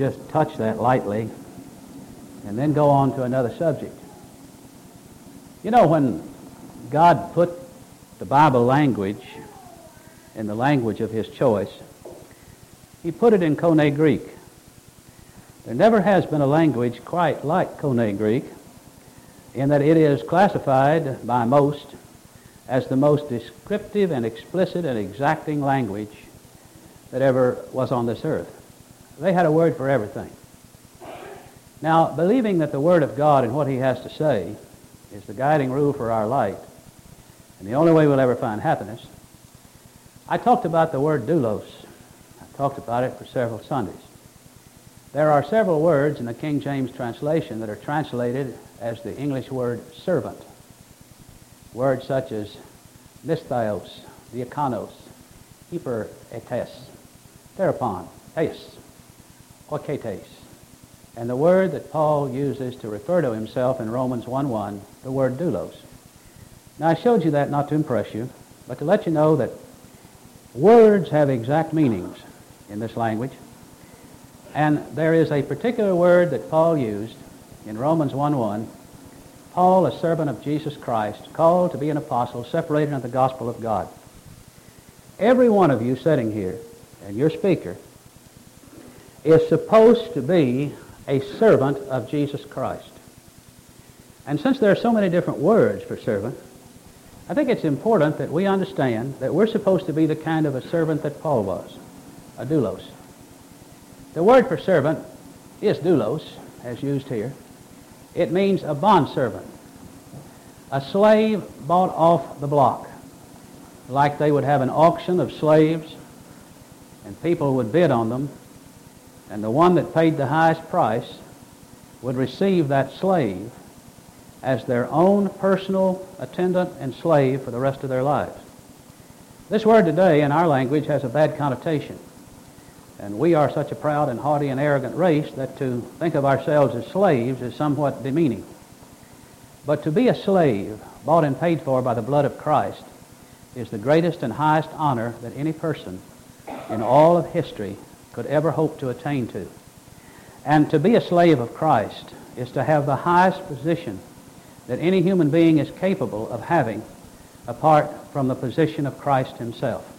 just touch that lightly and then go on to another subject. You know, when God put the Bible language in the language of His choice, He put it in Koine Greek. There never has been a language quite like Koine Greek in that it is classified by most as the most descriptive and explicit and exacting language that ever was on this earth. They had a word for everything. Now, believing that the Word of God and what He has to say is the guiding rule for our life and the only way we'll ever find happiness, I talked about the word doulos. I talked about it for several Sundays. There are several words in the King James translation that are translated as the English word servant. Words such as misthios, diakonos, hyperetes, therapon, theis, oiketes, and the word that Paul uses to refer to himself in Romans 1:1, the word doulos. Now, I showed you that not to impress you, but to let you know that words have exact meanings in this language. And there is a particular word that Paul used in Romans 1:1, Paul, a servant of Jesus Christ, called to be an apostle, separated unto the gospel of God. Every one of you sitting here, and your speaker, is supposed to be a servant of Jesus Christ. And since there are so many different words for servant, I think it's important that we understand that we're supposed to be the kind of a servant that Paul was, a doulos. The word for servant is doulos, as used here. It means a bondservant, a slave bought off the block, like they would have an auction of slaves, and people would bid on them, and the one that paid the highest price would receive that slave as their own personal attendant and slave for the rest of their lives. This word today in our language has a bad connotation. And we are such a proud and haughty and arrogant race that to think of ourselves as slaves is somewhat demeaning. But to be a slave, bought and paid for by the blood of Christ, is the greatest and highest honor that any person in all of history could ever hope to attain to. And to be a slave of Christ is to have the highest position that any human being is capable of having apart from the position of Christ Himself.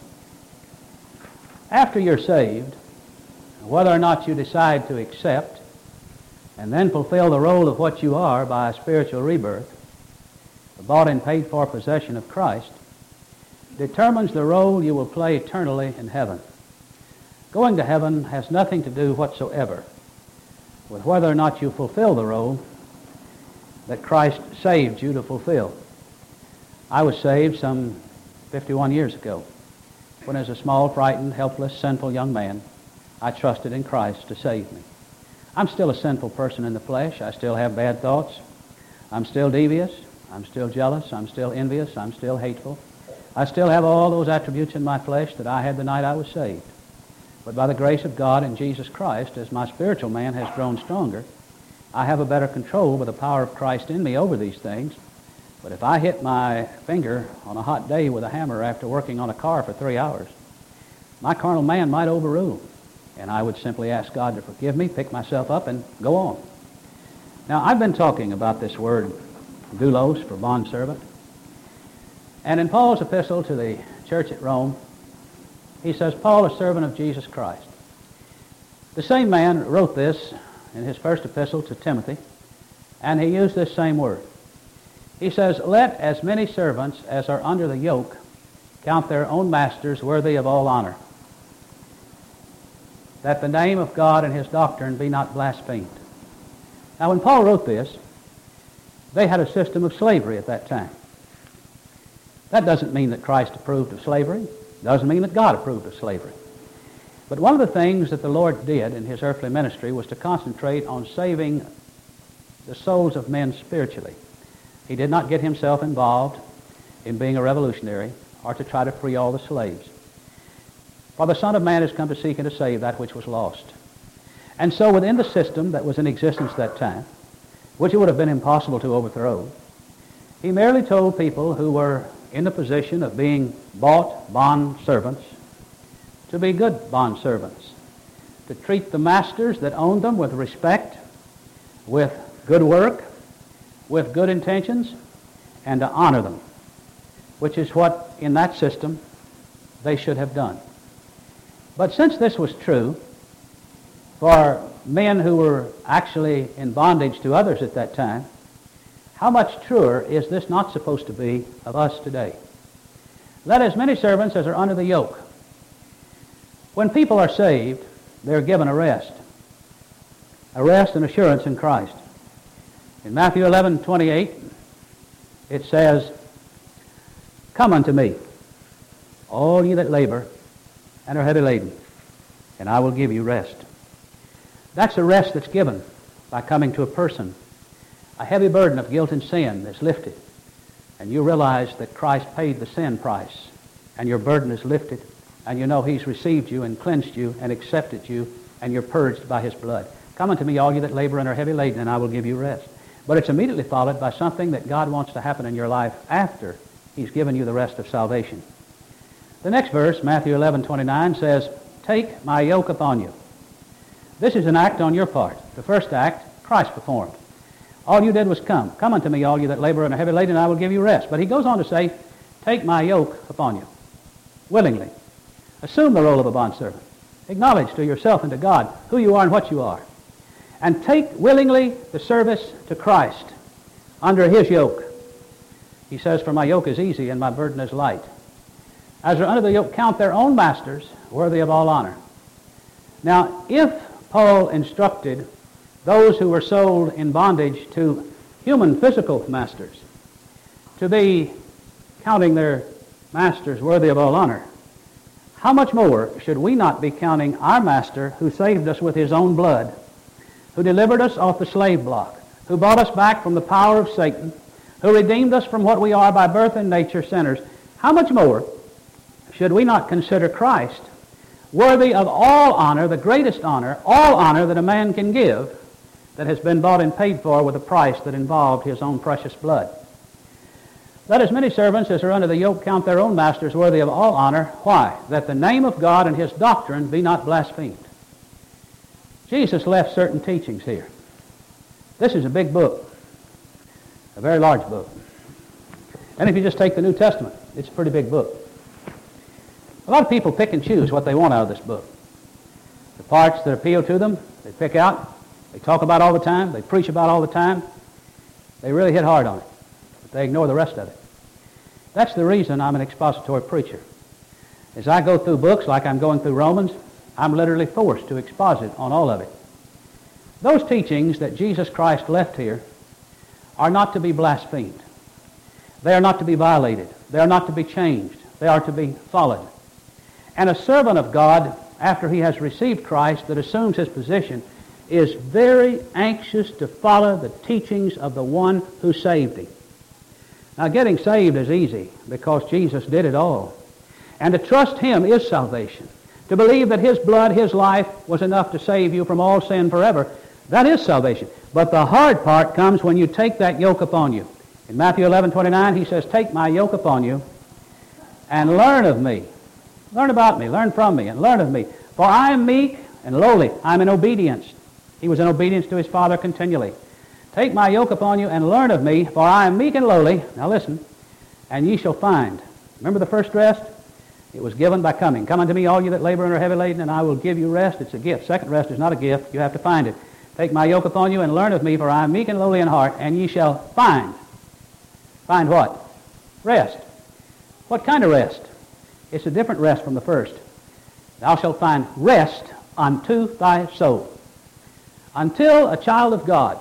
After you're saved, whether or not you decide to accept and then fulfill the role of what you are by a spiritual rebirth, the bought and paid for possession of Christ, determines the role you will play eternally in heaven. Going to heaven has nothing to do whatsoever with whether or not you fulfill the role that Christ saved you to fulfill. I was saved some 51 years ago when, as a small, frightened, helpless, sinful young man, I trusted in Christ to save me. I'm still a sinful person in the flesh. I still have bad thoughts. I'm still devious. I'm still jealous. I'm still envious. I'm still hateful. I still have all those attributes in my flesh that I had the night I was saved. But by the grace of God and Jesus Christ, as my spiritual man has grown stronger, I have a better control by the power of Christ in me over these things. But if I hit my finger on a hot day with a hammer after working on a car for 3 hours, my carnal man might overrule. And I would simply ask God to forgive me, pick myself up, and go on. Now, I've been talking about this word doulos for bondservant. And in Paul's epistle to the church at Rome, he says, Paul, a servant of Jesus Christ. The same man wrote this in his first epistle to Timothy, and he used this same word. He says, let as many servants as are under the yoke count their own masters worthy of all honor, that the name of God and His doctrine be not blasphemed. Now, when Paul wrote this, they had a system of slavery at that time. That doesn't mean that Christ approved of slavery. It doesn't mean that God approved of slavery. But one of the things that the Lord did in His earthly ministry was to concentrate on saving the souls of men spiritually. He did not get Himself involved in being a revolutionary or to try to free all the slaves. For the Son of Man has come to seek and to save that which was lost. And so within the system that was in existence at that time, which it would have been impossible to overthrow, He merely told people who were in the position of being bought bond servants to be good bond servants, to treat the masters that owned them with respect, with good work, with good intentions, and to honor them, which is what, in that system, they should have done. But since this was true for men who were actually in bondage to others at that time, how much truer is this not supposed to be of us today? Let as many servants as are under the yoke. When people are saved, they're given a rest and assurance in Christ. In Matthew 11:28, it says, "Come unto me, all ye that labor and are heavy laden, and I will give you rest." That's a rest that's given by coming to a person. A heavy burden of guilt and sin is lifted, and you realize that Christ paid the sin price, and your burden is lifted, and you know He's received you and cleansed you and accepted you, and you're purged by His blood. Come unto me, all you that labor and are heavy laden, and I will give you rest. But it's immediately followed by something that God wants to happen in your life after He's given you the rest of salvation. The next verse, Matthew 11:29, says, "Take my yoke upon you." This is an act on your part. The first act, Christ performed. All you did was come. Come unto me, all you that labor and are heavy laden, and I will give you rest. But He goes on to say, take my yoke upon you, willingly. Assume the role of a bondservant. Acknowledge to yourself and to God who you are and what you are. And take willingly the service to Christ under His yoke. He says, "For my yoke is easy and my burden is light." As are under the yoke, count their own masters worthy of all honor. Now, if Paul instructed those who were sold in bondage to human physical masters to be counting their masters worthy of all honor, how much more should we not be counting our Master who saved us with His own blood, who delivered us off the slave block, who bought us back from the power of Satan, who redeemed us from what we are by birth and nature, sinners? How much more should we not consider Christ worthy of all honor, the greatest honor, all honor that a man can give that has been bought and paid for with a price that involved His own precious blood? Let as many servants as are under the yoke count their own masters worthy of all honor. Why? That the name of God and His doctrine be not blasphemed. Jesus left certain teachings here. This is a big book, a very large book. And if you just take the New Testament, it's a pretty big book. A lot of people pick and choose what they want out of this book. The parts that appeal to them, they pick out. They talk about all the time. They preach about all the time. They really hit hard on it. But they ignore the rest of it. That's the reason I'm an expository preacher. As I go through books like I'm going through Romans, I'm literally forced to exposit on all of it. Those teachings that Jesus Christ left here are not to be blasphemed. They are not to be violated. They are not to be changed. They are to be followed. And a servant of God, after he has received Christ, that assumes his position, is very anxious to follow the teachings of the one who saved him. Now, getting saved is easy because Jesus did it all. And to trust Him is salvation. To believe that His blood, His life was enough to save you from all sin forever, that is salvation. But the hard part comes when you take that yoke upon you. In Matthew 11:29, He says, "Take my yoke upon you and learn of me." Learn about me, learn from me, and learn of me. "For I am meek and lowly." I'm in obedience. He was in obedience to His Father continually. "Take my yoke upon you and learn of me, for I am meek and lowly." Now listen. "And ye shall find." Remember the first rest? It was given by coming. "Come unto me, all you that labor and are heavy laden, and I will give you rest." It's a gift. Second rest is not a gift. You have to find it. "Take my yoke upon you and learn of me, for I am meek and lowly in heart, and ye shall find." Find what? Rest. What kind of rest? It's a different rest from the first. "Thou shalt find rest unto thy soul." Until a child of God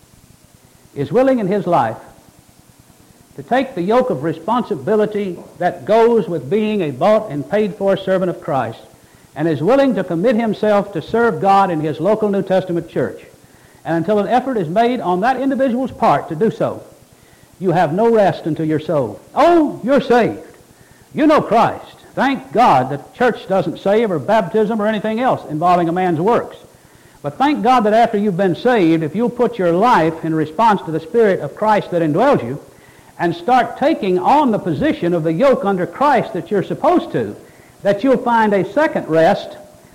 is willing in his life to take the yoke of responsibility that goes with being a bought and paid for servant of Christ, and is willing to commit himself to serve God in his local New Testament church, and until an effort is made on that individual's part to do so, you have no rest unto your soul. Oh, you're saved. You know Christ. Thank God that church doesn't save, or baptism, or anything else involving a man's works. But thank God that after you've been saved, if you'll put your life in response to the Spirit of Christ that indwells you, and start taking on the position of the yoke under Christ that you're supposed to, that you'll find a second rest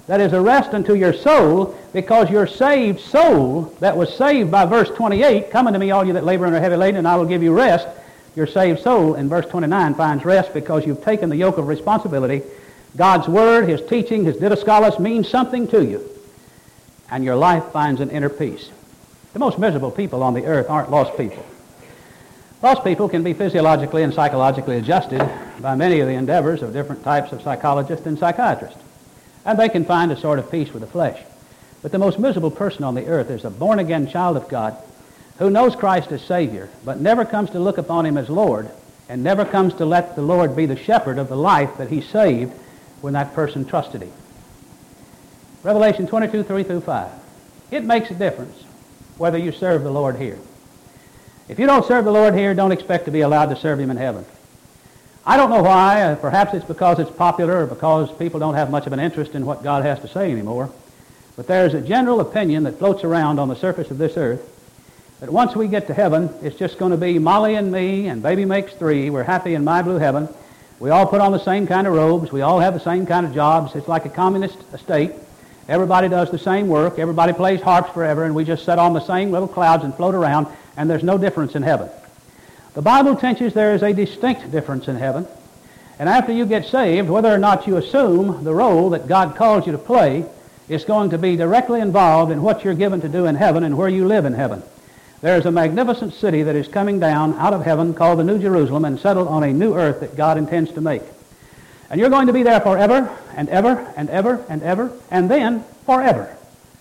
that is a rest unto your soul, because your saved soul that was saved by verse 28, come unto me all you that labor and are heavy laden, and I will give you rest. Your saved soul in verse 29 finds rest because you've taken the yoke of responsibility. God's Word, His teaching, His didaskalos means something to you, and your life finds an inner peace. The most miserable people on the earth aren't lost people. Lost people can be physiologically and psychologically adjusted by many of the endeavors of different types of psychologists and psychiatrists, and they can find a sort of peace with the flesh. But the most miserable person on the earth is a born-again child of God who knows Christ as Savior, but never comes to look upon Him as Lord, and never comes to let the Lord be the shepherd of the life that He saved when that person trusted Him. Revelation 22, 3 through 5. It makes a difference whether you serve the Lord here. If you don't serve the Lord here, don't expect to be allowed to serve Him in heaven. I don't know why. Perhaps it's because it's popular or because people don't have much of an interest in what God has to say anymore. But there's a general opinion that floats around on the surface of this earth that once we get to heaven, it's just going to be Molly and me and baby makes three. We're happy in my blue heaven. We all put on the same kind of robes. We all have the same kind of jobs. It's like a communist state. Everybody does the same work. Everybody plays harps forever, and we just sit on the same little clouds and float around, and there's no difference in heaven. The Bible teaches there is a distinct difference in heaven. And after you get saved, whether or not you assume the role that God calls you to play is going to be directly involved in what you're given to do in heaven and where you live in heaven. There's a magnificent city that is coming down out of heaven called the New Jerusalem and settled on a new earth that God intends to make. And you're going to be there forever and ever and ever and ever and then forever.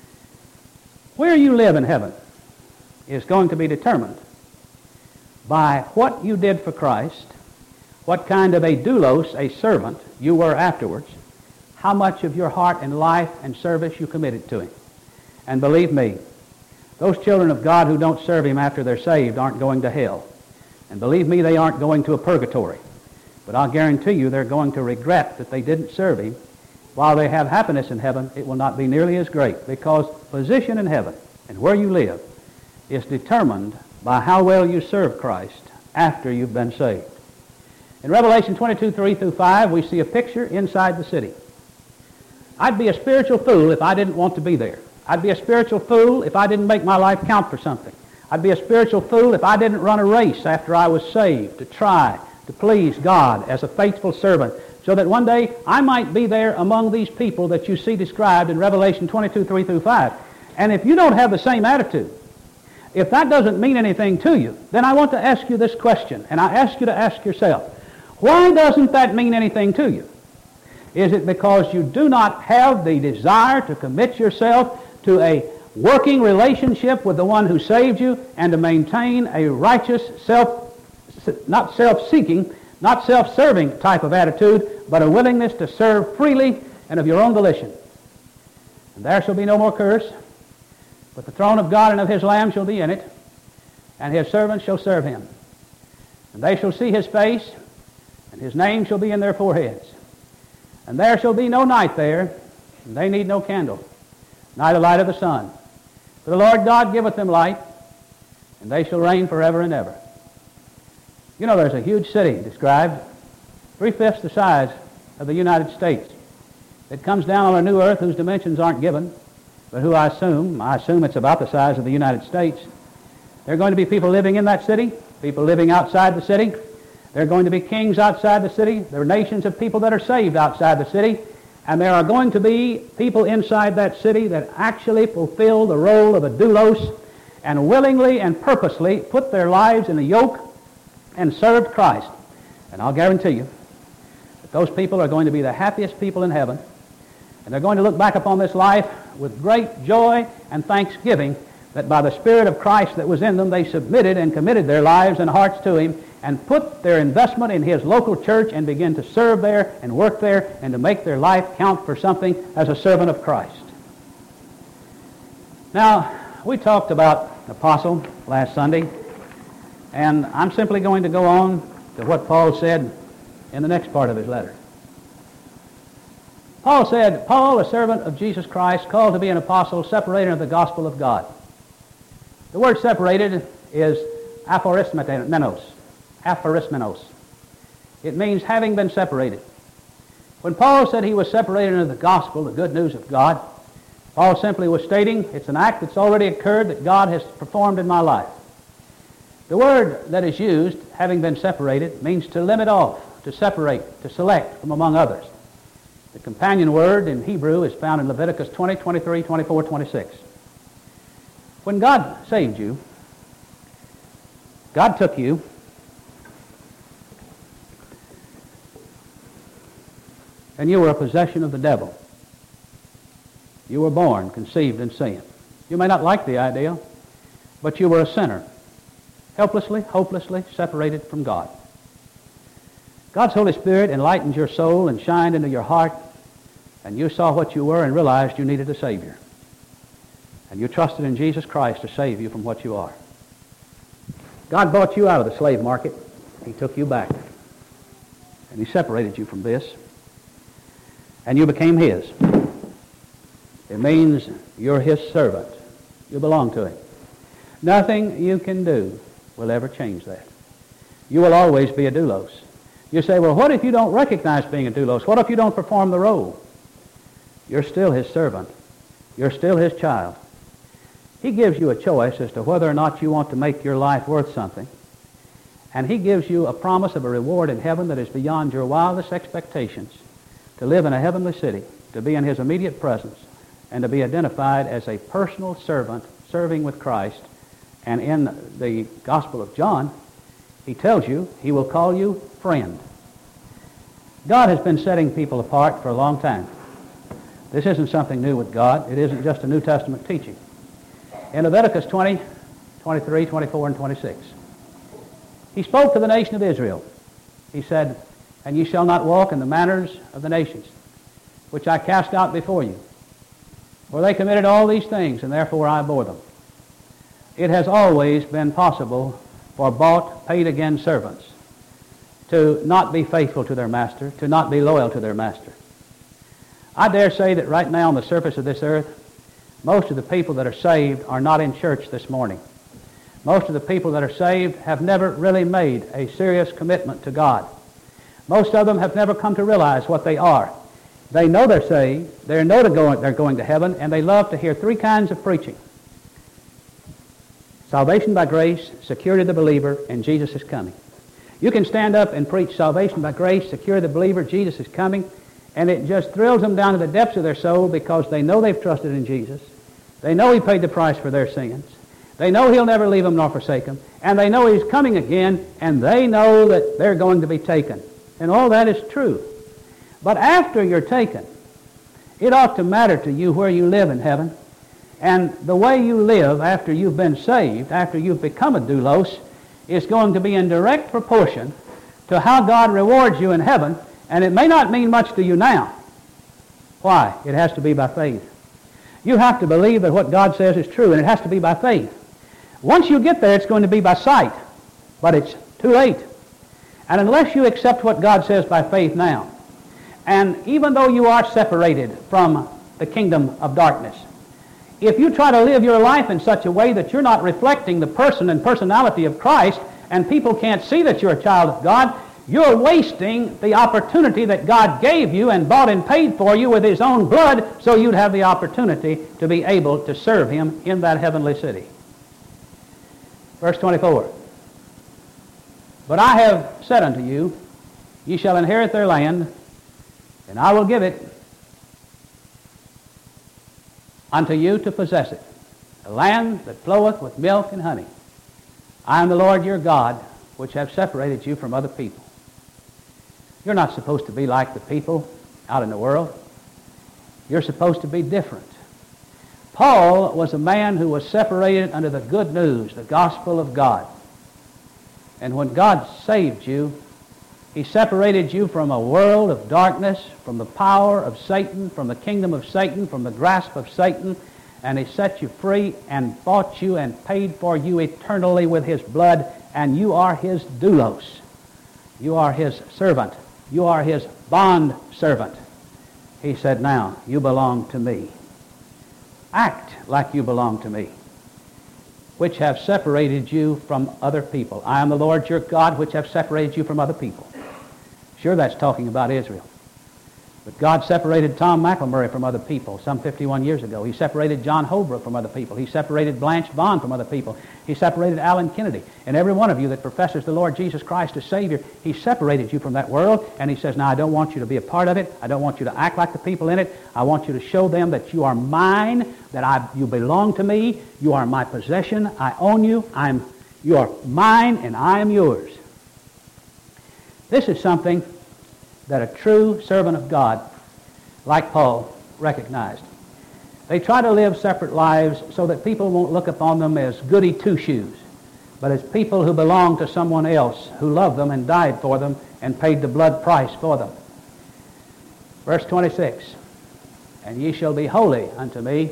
Where you live in heaven is going to be determined by what you did for Christ, what kind of a doulos, a servant, you were afterwards, how much of your heart and life and service you committed to Him. And believe me, those children of God who don't serve Him after they're saved aren't going to hell. And believe me, they aren't going to a purgatory. But I'll guarantee you they're going to regret that they didn't serve Him. While they have happiness in heaven, it will not be nearly as great, because position in heaven and where you live is determined by how well you serve Christ after you've been saved. In Revelation 22, 3 through 5, we see a picture inside the city. I'd be a spiritual fool if I didn't want to be there. I'd be a spiritual fool if I didn't make my life count for something. I'd be a spiritual fool if I didn't run a race after I was saved to try to please God as a faithful servant, so that one day I might be there among these people that you see described in Revelation 22, 3 through 5. And if you don't have the same attitude, if that doesn't mean anything to you, then I want to ask you this question, and I ask you to ask yourself, why doesn't that mean anything to you? Is it because you do not have the desire to commit yourself to a working relationship with the one who saved you and to maintain a righteous, not self-seeking, not self-serving type of attitude, but a willingness to serve freely and of your own volition? And there shall be no more curse, but the throne of God and of His Lamb shall be in it, and His servants shall serve Him. And they shall see His face, and His name shall be in their foreheads. And there shall be no night there, and they need no candle, neither light of the sun. For the Lord God giveth them light, and they shall reign forever and ever. You know, there's a huge city described, 3/5 the size of the United States, that comes down on a new earth whose dimensions aren't given, but who I assume it's about the size of the United States. There are going to be people living in that city, people living outside the city. There are going to be kings outside the city. There are nations of people that are saved outside the city. And there are going to be people inside that city that actually fulfill the role of a doulos and willingly and purposely put their lives in a yoke and served Christ. And I'll guarantee you that those people are going to be the happiest people in heaven. And they're going to look back upon this life with great joy and thanksgiving that by the Spirit of Christ that was in them, they submitted and committed their lives and hearts to Him and put their investment in His local church and begin to serve there and work there and to make their life count for something as a servant of Christ. Now, we talked about apostle last Sunday, and I'm simply going to go on to what Paul said in the next part of his letter. Paul said, Paul, a servant of Jesus Christ, called to be an apostle, separated of the gospel of God. The word separated is aphorismenos. Aphorismenos. It means having been separated. When Paul said he was separated under the gospel, the good news of God, Paul simply was stating it's an act that's already occurred that God has performed in my life. The word that is used, having been separated, means to limit off, to separate, to select from among others. The companion word in Hebrew is found in Leviticus 20, 23, 24, 26. When God saved you, God took you and you were a possession of the devil. You were born, conceived in sin. You may not like the idea, but you were a sinner, helplessly, hopelessly separated from God. God's Holy Spirit enlightened your soul and shined into your heart, and you saw what you were and realized you needed a Savior. And you trusted in Jesus Christ to save you from what you are. God bought you out of the slave market. He took you back. And He separated you from this. And you became His. It means you're His servant. You belong to Him. Nothing you can do will ever change that. You will always be a doulos. You say, well, what if you don't recognize being a doulos? What if you don't perform the role? You're still His servant. You're still His child. He gives you a choice as to whether or not you want to make your life worth something. And He gives you a promise of a reward in heaven that is beyond your wildest expectations, to live in a heavenly city, to be in His immediate presence, and to be identified as a personal servant serving with Christ. And in the Gospel of John, He tells you He will call you friend. God has been setting people apart for a long time. This isn't something new with God. It isn't just a New Testament teaching. In Leviticus 20, 23, 24, and 26, He spoke to the nation of Israel. He said, and ye shall not walk in the manners of the nations, which I cast out before you. For they committed all these things, and therefore I abhor them. It has always been possible for bought, paid-again servants to not be faithful to their master, to not be loyal to their master. I dare say that right now on the surface of this earth, most of the people that are saved are not in church this morning. Most of the people that are saved have never really made a serious commitment to God. Most of them have never come to realize what they are. They know they're saved, they know they're going to heaven, and they love to hear three kinds of preaching. Salvation by grace, security of the believer, and Jesus is coming. You can stand up and preach salvation by grace, security of the believer, Jesus is coming, and it just thrills them down to the depths of their soul because they know they've trusted in Jesus. They know He paid the price for their sins. They know He'll never leave them nor forsake them. And they know He's coming again, and they know that they're going to be taken. And all that is true. But after you're taken, it ought to matter to you where you live in heaven. And the way you live after you've been saved, after you've become a doulos, is going to be in direct proportion to how God rewards you in heaven. And it may not mean much to you now. Why? It has to be by faith. You have to believe that what God says is true, and it has to be by faith. Once you get there, it's going to be by sight, but it's too late. And unless you accept what God says by faith now, and even though you are separated from the kingdom of darkness, if you try to live your life in such a way that you're not reflecting the person and personality of Christ, and people can't see that you're a child of God, you're wasting the opportunity that God gave you and bought and paid for you with His own blood so you'd have the opportunity to be able to serve Him in that heavenly city. Verse 24. But I have said unto you, ye shall inherit their land, and I will give it unto you to possess it, a land that floweth with milk and honey. I am the Lord your God, which have separated you from other people. You're not supposed to be like the people out in the world. You're supposed to be different. Paul was a man who was separated under the good news, the gospel of God. And when God saved you, He separated you from a world of darkness, from the power of Satan, from the kingdom of Satan, from the grasp of Satan, and He set you free and bought you and paid for you eternally with His blood, and you are His doulos. You are His servant. You are His bond servant. He said, now, you belong to me. Act like you belong to me, which have separated you from other people. I am the Lord your God, which have separated you from other people. Sure, that's talking about Israel. But God separated Tom McElmurray from other people some 51 years ago. He separated John Holbrook from other people. He separated Blanche Vaughn from other people. He separated Alan Kennedy. And every one of you that professes the Lord Jesus Christ as Savior, He separated you from that world. And He says, now I don't want you to be a part of it. I don't want you to act like the people in it. I want you to show them that you are mine, that you belong to me. You are my possession. I own you. You are mine and I am yours. This is something that a true servant of God, like Paul, recognized. They try to live separate lives so that people won't look upon them as goody two-shoes, but as people who belong to someone else who loved them and died for them and paid the blood price for them. Verse 26, and ye shall be holy unto me,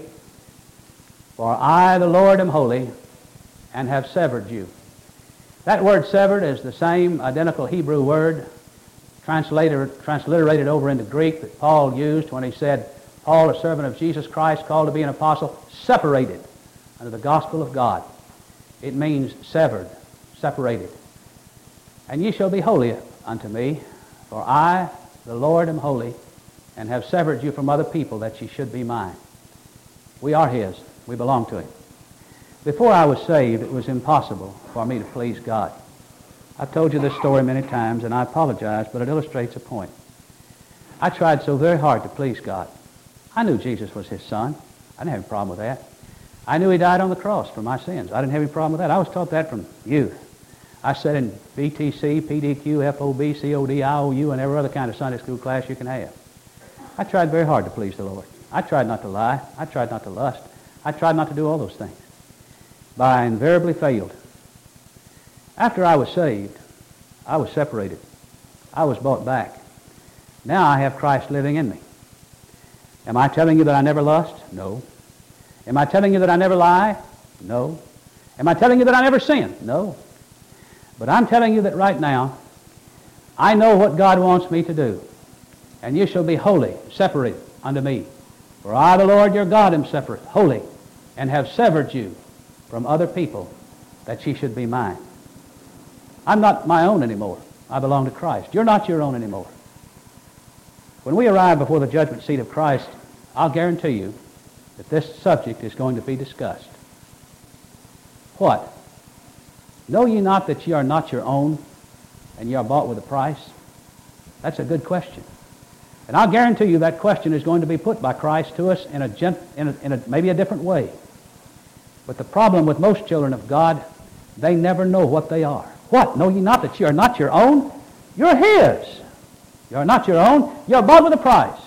for I, the Lord, am holy, and have severed you. That word severed is the same identical Hebrew word transliterated over into Greek that Paul used when he said, Paul, a servant of Jesus Christ, called to be an apostle, separated under the gospel of God. It means severed, separated. And ye shall be holy unto me, for I, the Lord, am holy, and have severed you from other people that ye should be mine. We are His. We belong to Him. Before I was saved, it was impossible for me to please God. I've told you this story many times, and I apologize, but it illustrates a point. I tried so very hard to please God. I knew Jesus was His Son. I didn't have a problem with that. I knew He died on the cross for my sins. I didn't have any problem with that. I was taught that from youth. I sat in BTC, PDQ, FOB, COD, IOU, and every other kind of Sunday school class you can have. I tried very hard to please the Lord. I tried not to lie. I tried not to lust. I tried not to do all those things. But I invariably failed. After I was saved, I was separated. I was bought back. Now I have Christ living in me. Am I telling you that I never lust? No. Am I telling you that I never lie? No. Am I telling you that I never sin? No. But I'm telling you that right now, I know what God wants me to do. And you shall be holy, separated unto me. For I, the Lord your God, am separate, holy, and have severed you from other people, that ye should be mine. I'm not my own anymore. I belong to Christ. You're not your own anymore. When we arrive before the judgment seat of Christ, I'll guarantee you that this subject is going to be discussed. What? Know ye not that ye are not your own, and ye are bought with a price? That's a good question. And I'll guarantee you that question is going to be put by Christ to us in maybe a different way. But the problem with most children of God, they never know what they are. What? Know ye not that ye are not your own? You're His. You are not your own. You are bought with a price.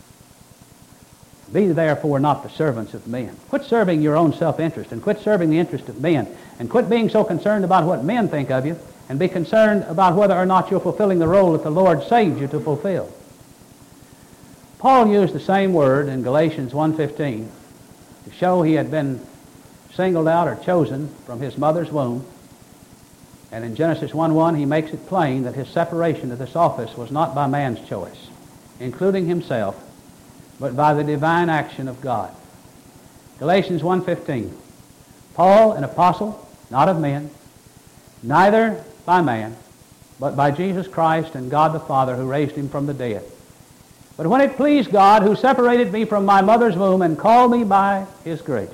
Be therefore not the servants of men. Quit serving your own self-interest, and quit serving the interest of men, and quit being so concerned about what men think of you, and be concerned about whether or not you're fulfilling the role that the Lord saved you to fulfill. Paul used the same word in Galatians 1:15 to show he had been singled out or chosen from his mother's womb. And in Genesis 1:1, he makes it plain that his separation to this office was not by man's choice, including himself, but by the divine action of God. Galatians 1:15, Paul, an apostle, not of men, neither by man, but by Jesus Christ and God the Father who raised him from the dead. But when it pleased God, who separated me from my mother's womb and called me by His grace.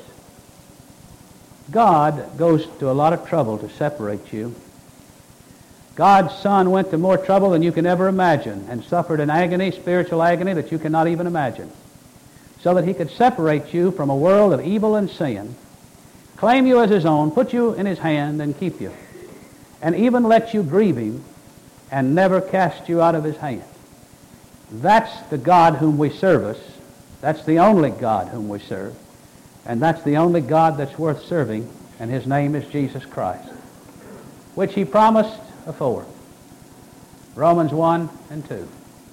God goes to a lot of trouble to separate you. God's Son went to more trouble than you can ever imagine and suffered an agony, spiritual agony, that you cannot even imagine, so that He could separate you from a world of evil and sin, claim you as His own, put you in His hand and keep you, and even let you grieve Him and never cast you out of His hand. That's the God whom we service. That's the only God whom we serve. And that's the only God that's worth serving, and His name is Jesus Christ, which He promised afore. Romans 1 and 2.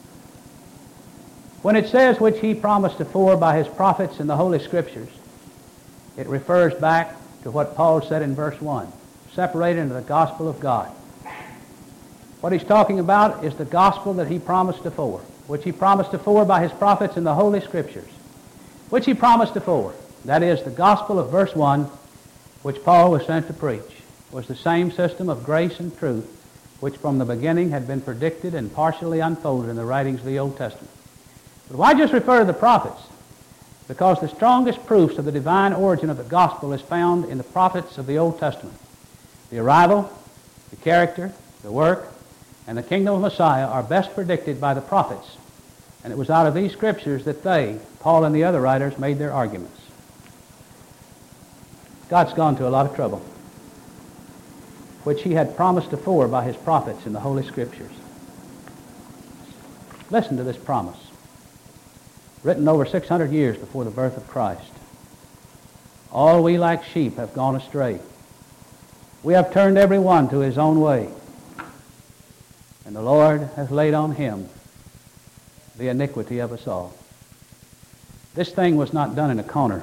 When it says which He promised afore by His prophets in the Holy Scriptures, it refers back to what Paul said in verse 1, separated into the gospel of God. What he's talking about is the gospel that He promised afore, which He promised afore by His prophets in the Holy Scriptures, which He promised afore. That is, the gospel of verse 1, which Paul was sent to preach, was the same system of grace and truth which from the beginning had been predicted and partially unfolded in the writings of the Old Testament. But why just refer to the prophets? Because the strongest proofs of the divine origin of the gospel is found in the prophets of the Old Testament. The arrival, the character, the work, and the kingdom of Messiah are best predicted by the prophets. And it was out of these scriptures that they, Paul and the other writers, made their arguments. God's gone to a lot of trouble, which he had promised afore by his prophets in the Holy Scriptures. Listen to this promise, written over 600 years before the birth of Christ. All we like sheep have gone astray. We have turned every one to his own way. And the Lord has laid on him the iniquity of us all. This thing was not done in a corner.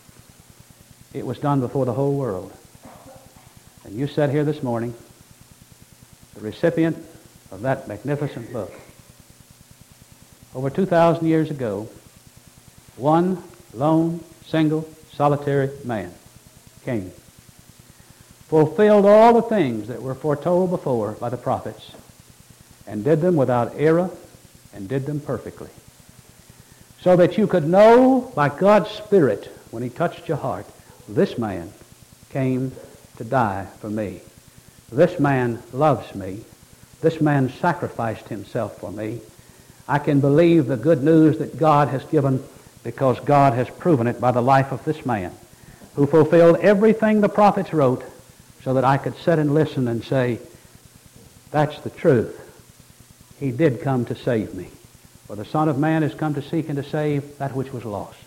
It was done before the whole world. And you sat here this morning, the recipient of that magnificent book. Over 2,000 years ago, one lone, single, solitary man came, fulfilled all the things that were foretold before by the prophets, and did them without error, and did them perfectly. So that you could know by God's Spirit, when he touched your heart, this man came to die for me. This man loves me. This man sacrificed himself for me. I can believe the good news that God has given because God has proven it by the life of this man who fulfilled everything the prophets wrote so that I could sit and listen and say, that's the truth. He did come to save me. For the Son of Man has come to seek and to save that which was lost.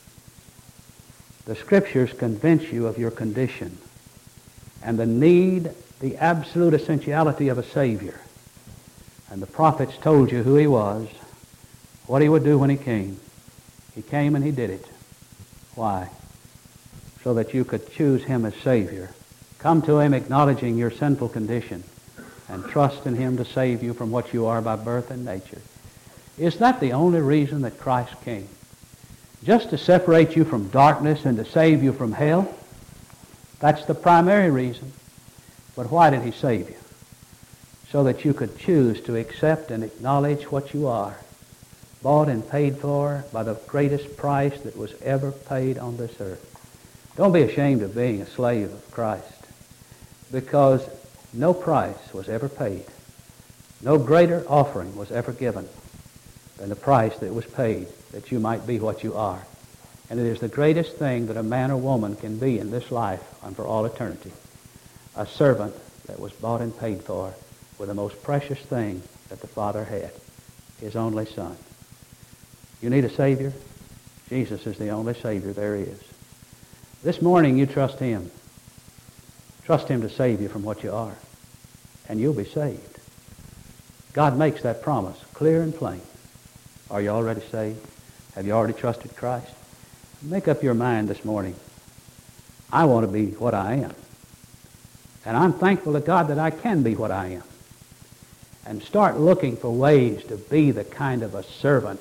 The Scriptures convince you of your condition and the need, the absolute essentiality of a Savior. And the prophets told you who he was, what he would do when he came. He came and he did it. Why? So that you could choose him as Savior. Come to him acknowledging your sinful condition and trust in him to save you from what you are by birth and nature. Is that the only reason that Christ came? Just to separate you from darkness and to save you from hell? That's the primary reason. But why did he save you? So that you could choose to accept and acknowledge what you are, bought and paid for by the greatest price that was ever paid on this earth. Don't be ashamed of being a slave of Christ, because no price was ever paid. No greater offering was ever given than the price that was paid that you might be what you are. And it is the greatest thing that a man or woman can be in this life and for all eternity. A servant that was bought and paid for with the most precious thing that the Father had, his only Son. You need a Savior? Jesus is the only Savior there is. This morning you trust him. Trust him to save you from what you are, and you'll be saved. God makes that promise clear and plain. Are you already saved? Have you already trusted Christ? Make up your mind this morning. I want to be what I am. And I'm thankful to God that I can be what I am. And start looking for ways to be the kind of a servant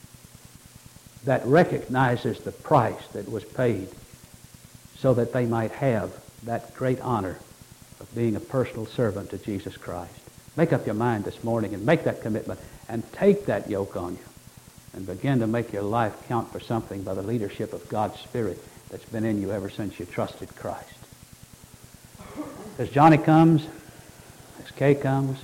that recognizes the price that was paid so that they might have that great honor of being a personal servant to Jesus Christ. Make up your mind this morning and make that commitment and take that yoke on you and begin to make your life count for something by the leadership of God's Spirit that's been in you ever since you trusted Christ. As Johnny comes, as Kay comes,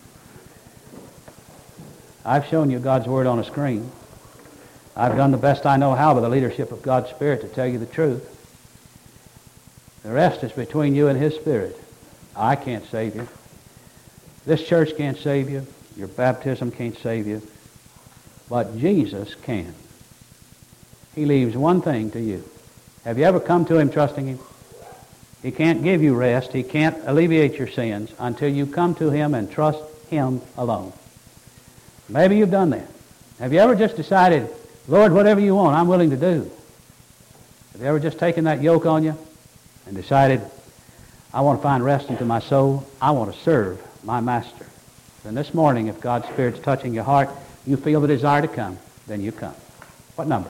I've shown you God's Word on a screen. I've done the best I know how by the leadership of God's Spirit to tell you the truth. The rest is between you and his Spirit. I can't save you. This church can't save you. Your baptism can't save you. But Jesus can. He leaves one thing to you. Have you ever come to him trusting him? He can't give you rest. He can't alleviate your sins until you come to him and trust him alone. Maybe you've done that. Have you ever just decided, Lord, whatever you want, I'm willing to do? Have you ever just taken that yoke on you and decided, I want to find rest into my soul. I want to serve my master. Then this morning, if God's Spirit's touching your heart, you feel the desire to come, then you come. What number?